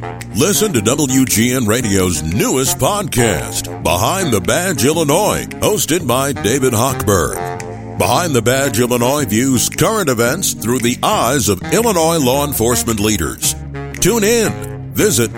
Listen to WGN Radio's newest podcast, Behind the Badge Illinois, hosted by David Hochberg. Behind the Badge Illinois views current events through the eyes of Illinois law enforcement leaders. Tune in. Visit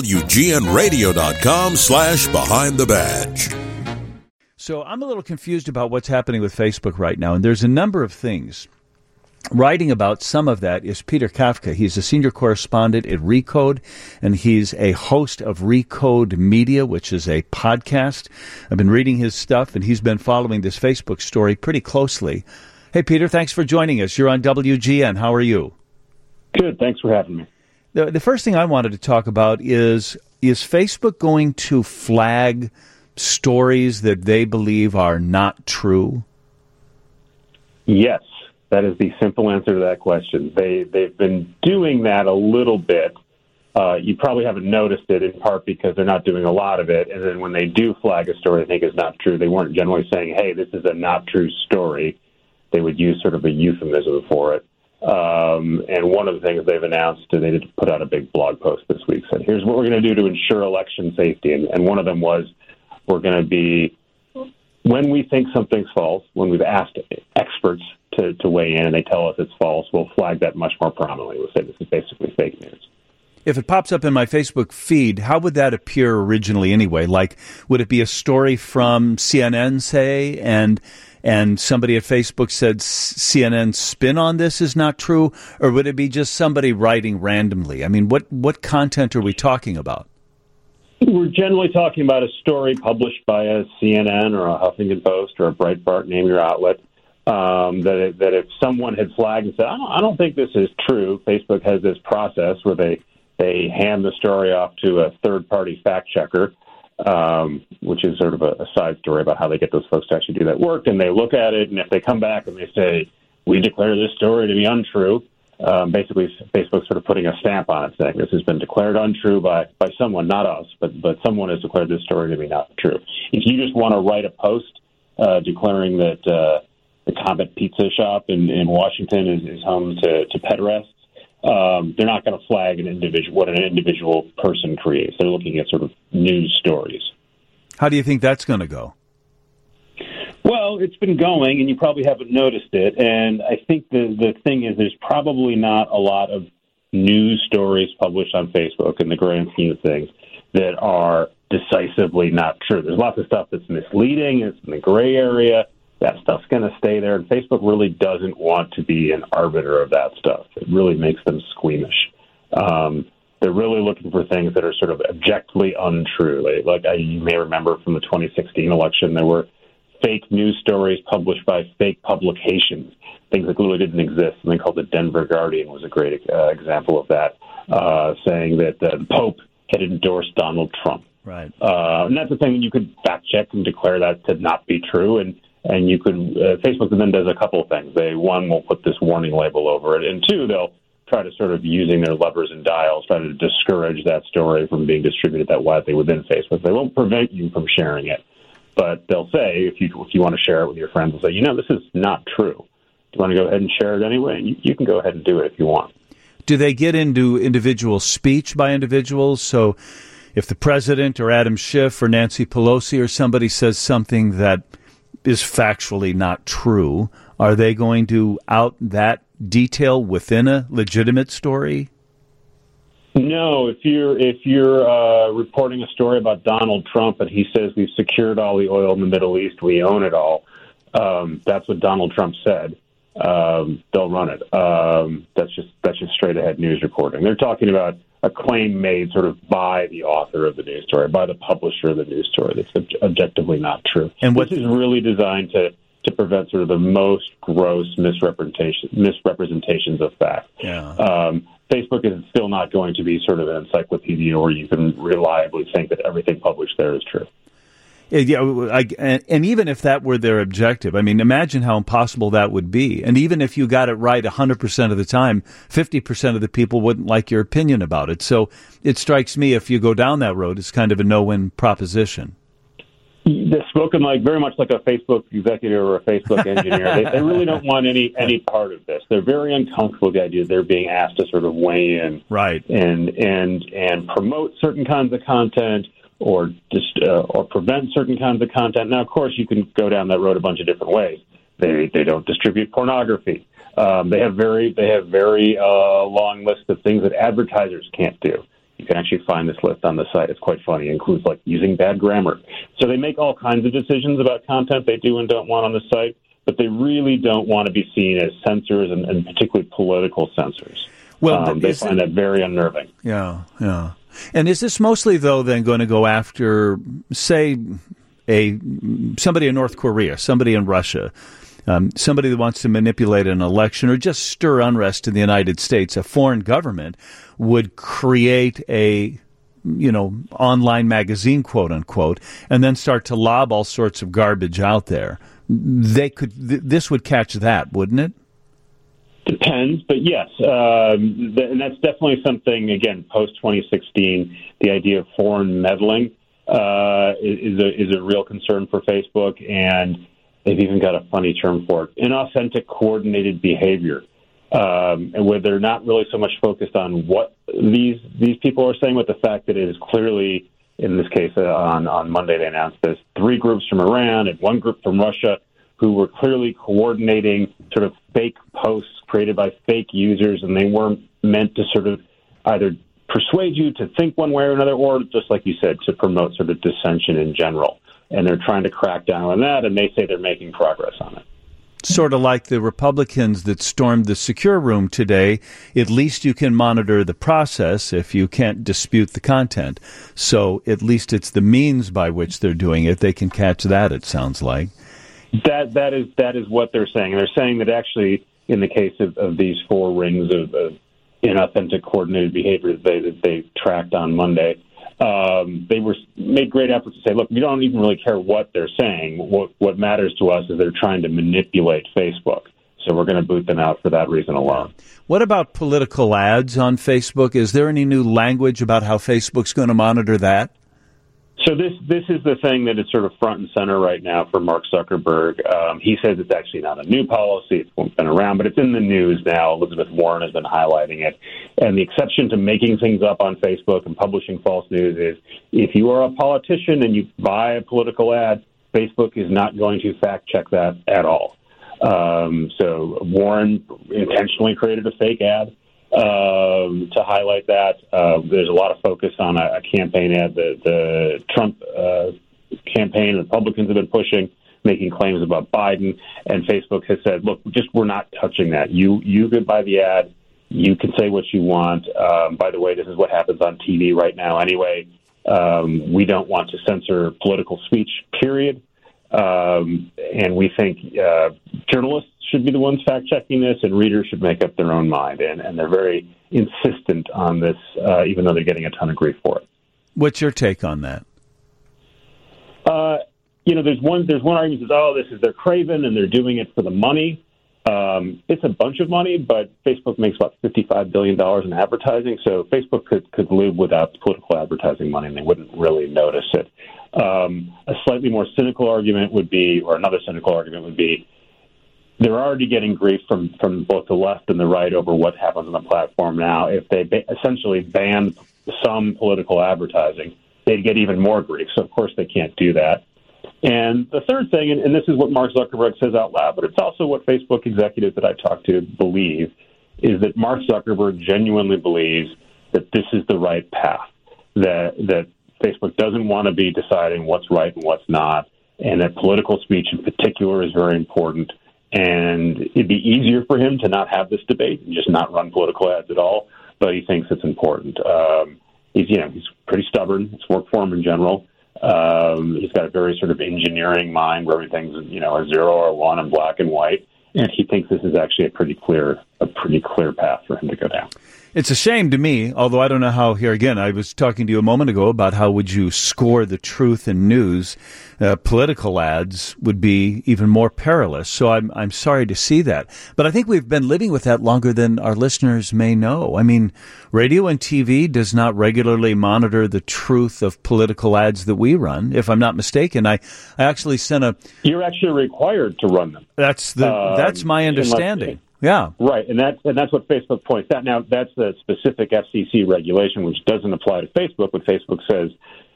WGNradio.com/Behind the Badge. So I'm a little confused about what's happening with Facebook right now, and there's a number of things. Writing about some of that is Peter Kafka. He's a senior correspondent at Recode, and he's a host of Recode Media, which is a podcast. I've been reading his stuff, and he's been following this Facebook story pretty closely. Hey, Peter, thanks for joining us. You're on WGN. How are you? Good. Thanks for having me. The first thing I wanted to talk about is Facebook going to flag stories that they believe are not true? Yes. That is the simple answer to that question. They've been doing that a little bit. You probably haven't noticed it, in part because they're not doing a lot of it. And then when they do flag a story they think is not true, they weren't generally saying, hey, this is a not true story. They would use sort of a euphemism for it. And one of the things they've announced, they did put out a big blog post this week, said, here's what we're going to do to ensure election safety. And one of them was, we're going to be, when we think something's false, when we've asked experts to weigh in and they tell us it's false, we'll flag that much more prominently. We'll say this is basically fake news. If it pops up in my Facebook feed, how would that appear originally anyway? Like, would it be a story from CNN, say, and somebody at Facebook said CNN's spin on this is not true? Or would it be just somebody writing randomly? I mean, what content are we talking about? We're generally talking about a story published by a CNN or a Huffington Post or a Breitbart, name your outlet, that if someone had flagged and said, I don't think this is true, Facebook has this process where they hand the story off to a third-party fact-checker, which is sort of a side story about how they get those folks to actually do that work, and they look at it, and if they come back and they say, we declare this story to be untrue, basically Facebook's sort of putting a stamp on it, saying this has been declared untrue by someone, not us, but someone has declared this story to be not true. If you just want to write a post declaring that the Comet Pizza Shop in Washington is home to pet arrests, they're not going to flag what an individual person creates. They're looking at sort of news stories. How do you think that's going to go? Well, it's been going, and you probably haven't noticed it. And I think the thing is there's probably not a lot of news stories published on Facebook in the grand scheme of things that are decisively not true. There's lots of stuff that's misleading. It's in the gray area. That stuff's going to stay there. And Facebook really doesn't want to be an arbiter of that stuff. It really makes them squeamish. They're really looking for things that are sort of objectively untrue. You may remember from the 2016 election, there were fake news stories published by fake publications, things that literally didn't exist. Something called the Denver Guardian was a great example of that, saying that the Pope had endorsed Donald Trump. Right. And that's the thing, you could fact check and declare that to not be true, and you could Facebook then does a couple of things. One, will put this warning label over it, and two, they'll try to sort of, using their levers and dials, try to discourage that story from being distributed that widely within Facebook. They won't prevent you from sharing it, but they'll say, if you want to share it with your friends, they'll say, this is not true. Do you want to go ahead and share it anyway? And you can go ahead and do it if you want. Do they get into individual speech by individuals? So if the president or Adam Schiff or Nancy Pelosi or somebody says something that is factually not true, are they going to out that detail within a legitimate story? No, if you're reporting a story about Donald Trump and he says we've secured all the oil in the Middle East, we own it all, that's what Donald Trump said, they'll run it. That's just straight ahead news reporting. They're talking about a claim made sort of by the author of the news story, by the publisher of the news story that's objectively not true. And this is really designed to prevent sort of the most gross misrepresentations of fact. Yeah. Facebook is still not going to be sort of an encyclopedia where you can reliably think that everything published there is true. Yeah, and even if that were their objective, I mean, imagine how impossible that would be. And even if you got it right 100% of the time, 50% of the people wouldn't like your opinion about it. So it strikes me, if you go down that road, it's kind of a no-win proposition. They're spoken like very much like a Facebook executive or a Facebook engineer. They really don't want any part of this. They're very uncomfortable with the idea that they're being asked to sort of weigh in, right, and promote certain kinds of content or just or prevent certain kinds of content. Now, of course, you can go down that road a bunch of different ways. They don't distribute pornography. They have very long lists of things that advertisers can't do. You can actually find this list on the site. It's quite funny. It includes like using bad grammar. So they make all kinds of decisions about content they do and don't want on the site, but they really don't want to be seen as censors and particularly political censors. Well, they find that very unnerving. Yeah. And is this mostly, though, then going to go after, say, somebody in North Korea, somebody in Russia, somebody that wants to manipulate an election or just stir unrest in the United States? A foreign government would create a, online magazine, quote unquote, and then start to lob all sorts of garbage out there. This would catch that, wouldn't it? Depends, but yes, and that's definitely something. Again, post 2016, the idea of foreign meddling is a real concern for Facebook, and they've even got a funny term for it: inauthentic coordinated behavior. And where they're not really so much focused on what these people are saying, but the fact that it is clearly, in this case, on Monday they announced this, 3 groups from Iran and 1 group from Russia who were clearly coordinating sort of fake posts created by fake users, and they weren't meant to sort of either persuade you to think one way or another, or just like you said, to promote sort of dissension in general. And they're trying to crack down on that, and they say they're making progress on it. Sort of like the Republicans that stormed the secure room today. At least you can monitor the process if you can't dispute the content. So at least it's the means by which they're doing it. They can catch that, it sounds like. That is what they're saying. And they're saying that actually, in the case of these 4 rings of inauthentic coordinated behavior that they tracked on Monday, they made great efforts to say, look, we don't even really care what they're saying. What matters to us is they're trying to manipulate Facebook. So we're going to boot them out for that reason alone. What about political ads on Facebook? Is there any new language about how Facebook's going to monitor that? So this is the thing that is sort of front and center right now for Mark Zuckerberg. He says it's actually not a new policy. It's been around, but it's in the news now. Elizabeth Warren has been highlighting it. And the exception to making things up on Facebook and publishing false news is if you are a politician and you buy a political ad, Facebook is not going to fact check that at all. So Warren intentionally created a fake ad to highlight that. There's a lot of focus on a campaign ad that the Trump campaign Republicans have been pushing, making claims about Biden, and Facebook has said, look, we're not touching that. You could buy the ad. You can say what you want. By the way, this is what happens on TV right now anyway. We don't want to censor political speech, period. And we think journalists should be the ones fact-checking this, and readers should make up their own mind. And they're very insistent on this, even though they're getting a ton of grief for it. What's your take on that? There's one argument that says, they're craven and they're doing it for the money. It's a bunch of money, but Facebook makes about $55 billion in advertising, so Facebook could live without political advertising money, and they wouldn't really notice it. A slightly more cynical argument would be, or another cynical argument would be, they're already getting grief from both the left and the right over what happens on the platform now. If they essentially banned some political advertising, they'd get even more grief. So, of course, they can't do that. And the third thing, and this is what Mark Zuckerberg says out loud, but it's also what Facebook executives that I talk to believe, is that Mark Zuckerberg genuinely believes that this is the right path, that Facebook doesn't want to be deciding what's right and what's not, and that political speech in particular is very important. And it'd be easier for him to not have this debate and just not run political ads at all, but he thinks it's important. He's pretty stubborn. It's worked for him in general. He's got a very sort of engineering mind where everything's, a 0 or a 1 and black and white. And he thinks this is actually a pretty clear path for him to go down. It's a shame to me, although I don't know how, here again, I was talking to you a moment ago about how would you score the truth in news. Political ads would be even more perilous. So I'm sorry to see that. But I think we've been living with that longer than our listeners may know. I mean, radio and TV does not regularly monitor the truth of political ads that we run. If I'm not mistaken, I actually sent You're actually required to run them. That's my understanding. Yeah. Right, and that's what Facebook points out. Now, that's the specific FCC regulation, which doesn't apply to Facebook, but Facebook says,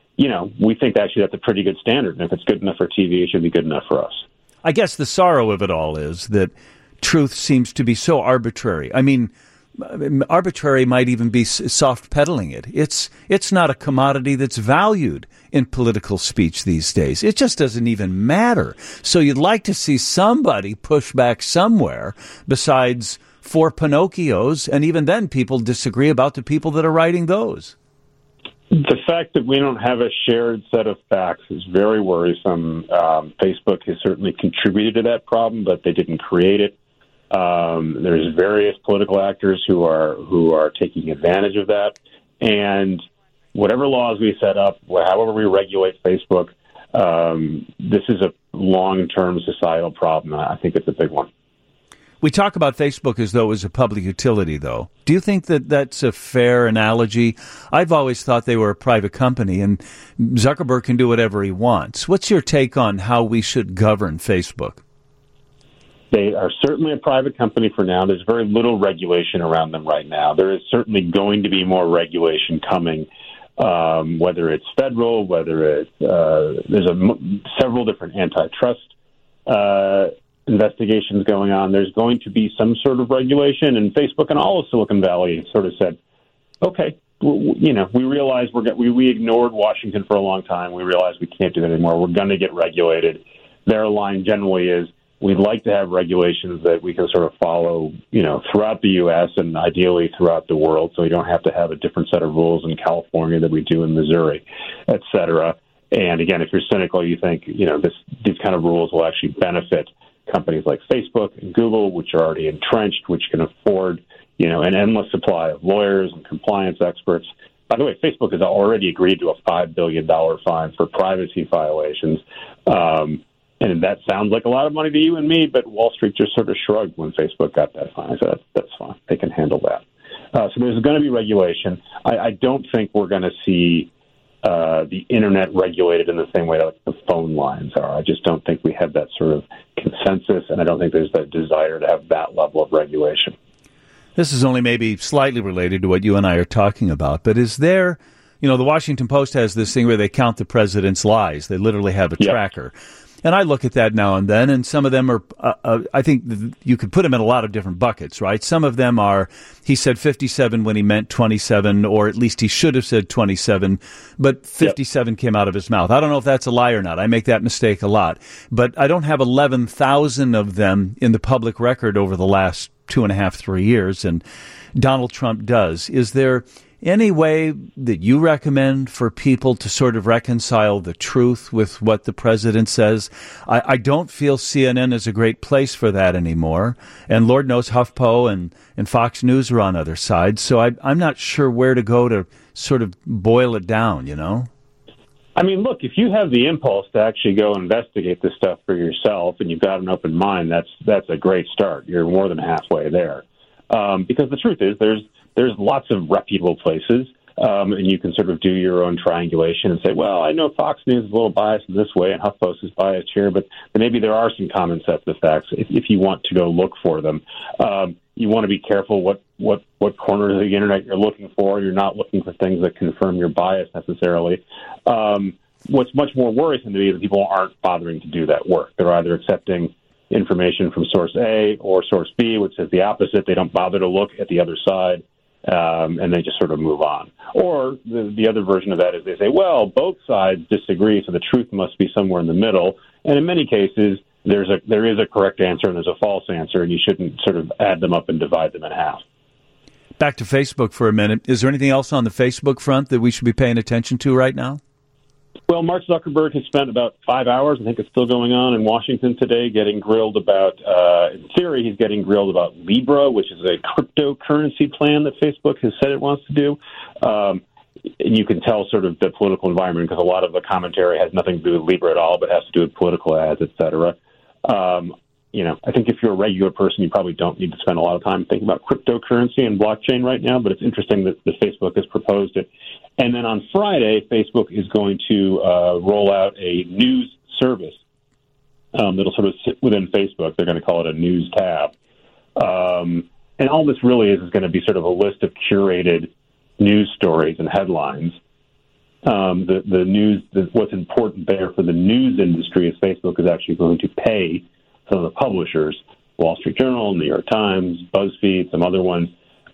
we think actually that's a pretty good standard, and if it's good enough for TV, it should be good enough for us. I guess the sorrow of it all is that truth seems to be so arbitrary. I mean, arbitrary might even be soft peddling it. It's not a commodity that's valued in political speech these days. It just doesn't even matter. So you'd like to see somebody push back somewhere besides for Pinocchios, and even then people disagree about the people that are writing those. The fact that we don't have a shared set of facts is very worrisome. Facebook has certainly contributed to that problem, but they didn't create it. There's various political actors who are taking advantage of that, and whatever laws we set up, however we regulate Facebook, this is a long-term societal problem. I think it's a big one. We talk about Facebook as though it was a public utility, though. Do you think that that's a fair analogy? I've always thought they were a private company, and Zuckerberg can do whatever he wants. What's your take on how we should govern Facebook? They are certainly a private company for now. There's very little regulation around them right now. There is certainly going to be more regulation coming, whether it's federal, whether it's several different antitrust investigations going on. There's going to be some sort of regulation, and Facebook and all of Silicon Valley have sort of said, okay, we realize we ignored Washington for a long time. We realize we can't do that anymore. We're going to get regulated. Their line generally is, we'd like to have regulations that we can sort of follow, throughout the U.S. and ideally throughout the world, so we don't have to have a different set of rules in California that we do in Missouri, et cetera. And again, if you're cynical, you think, these kind of rules will actually benefit companies like Facebook and Google, which are already entrenched, which can afford, an endless supply of lawyers and compliance experts. By the way, Facebook has already agreed to a $5 billion fine for privacy violations. And that sounds like a lot of money to you and me, but Wall Street just sort of shrugged when Facebook got that fine. So that's fine. They can handle that. So there's going to be regulation. I don't think we're going to see the Internet regulated in the same way that the phone lines are. I just don't think we have that sort of consensus, and I don't think there's that desire to have that level of regulation. This is only maybe slightly related to what you and I are talking about, but is there... the Washington Post has this thing where they count the president's lies. They literally have a tracker. And I look at that now and then, and some of them are, I think you could put them in a lot of different buckets, right? Some of them are, he said 57 when he meant 27, or at least he should have said 27, but 57 came out of his mouth. I don't know if that's a lie or not. I make that mistake a lot. But I don't have 11,000 of them in the public record over the last 2.5, 3 years, and Donald Trump does. Is there any way that you recommend for people to sort of reconcile the truth with what the president says? I don't feel CNN is a great place for that anymore. And Lord knows HuffPo and Fox News are on other sides. So I'm not sure where to go to sort of boil it down, I mean, look, if you have the impulse to actually go investigate this stuff for yourself and you've got an open mind, that's a great start. You're more than halfway there. Because the truth is there's lots of reputable places, and you can sort of do your own triangulation and say, well, I know Fox News is a little biased in this way and HuffPost is biased here, but maybe there are some common sets of facts if you want to go look for them. You want to be careful what corners of the Internet you're looking for. You're not looking for things that confirm your bias necessarily. What's much more worrisome to me is that people aren't bothering to do that work. They're either accepting information from source A or source B, which says the opposite. They don't bother to look at the other side. And they just sort of move on. Or the other version of that is they say, well, both sides disagree, so the truth must be somewhere in the middle. And in many cases, there is a correct answer and there's a false answer, and you shouldn't sort of add them up and divide them in half. Back to Facebook for a minute. Is there anything else on the Facebook front that we should be paying attention to right now? Well, Mark Zuckerberg has spent about 5 hours, I think it's still going on, in Washington today, getting grilled about, in theory, he's getting grilled about Libra, which is a cryptocurrency plan that Facebook has said it wants to do. And you can tell sort of the political environment because a lot of the commentary has nothing to do with Libra at all, but has to do with political ads, et cetera. I think if you're a regular person, you probably don't need to spend a lot of time thinking about cryptocurrency and blockchain right now, but it's interesting that Facebook has proposed it. And then on Friday, Facebook is going to roll out a news service that'll sort of sit within Facebook. They're going to call it a news tab. And all this really is going to be sort of a list of curated news stories and headlines. The news, what's important there for the news industry is Facebook is actually going to pay some of the publishers, Wall Street Journal, New York Times, BuzzFeed, some other ones,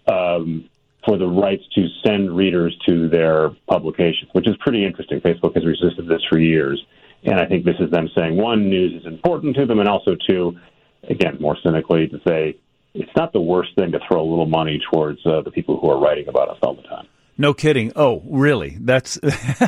for the rights to send readers to their publications, which is pretty interesting. Facebook has resisted this for years. And I think this is them saying, one, news is important to them, and also, two, again, more cynically, to say it's not the worst thing to throw a little money towards the people who are writing about us all the time. No kidding. Oh, really? That's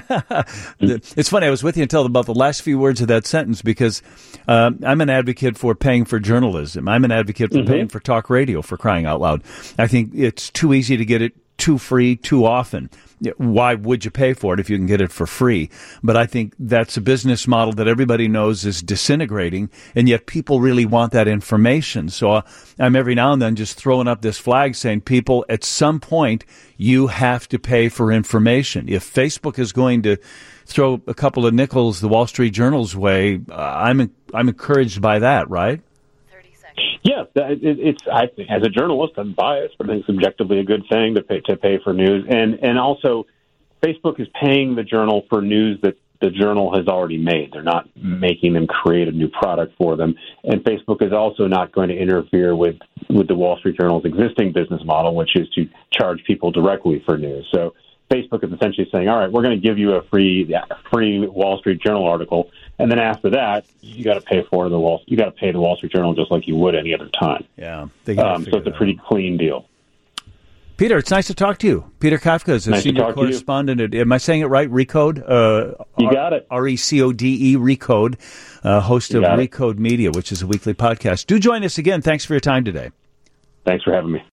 it's funny. I was with you until about the last few words of that sentence because I'm an advocate for paying for journalism. I'm an advocate for paying for talk radio, for crying out loud. I think it's too easy to get it too free too often. Why would you pay for it if you can get it for free? But I think that's a business model that everybody knows is disintegrating, and yet people really want that information. So I'm every now and then just throwing up this flag saying, people, at some point, you have to pay for information. If Facebook is going to throw a couple of nickels the Wall Street Journal's way, I'm encouraged by that, right? Yeah, I think as a journalist, I'm biased, but I think it's objectively a good thing to pay for news. And also, Facebook is paying the Journal for news that the Journal has already made. They're not making them create a new product for them. And Facebook is also not going to interfere with the Wall Street Journal's existing business model, which is to charge people directly for news. So Facebook is essentially saying, all right, we're going to give you a free Wall Street Journal article, and then after that, you got to pay the Wall Street Journal just like you would any other time. Yeah, so it's a pretty clean deal. Peter, it's nice to talk to you. Peter Kafka is a senior correspondent. Am I saying it right? Recode? You got it. RECODE, Recode, host of Recode Media, which is a weekly podcast. Do join us again. Thanks for your time today. Thanks for having me.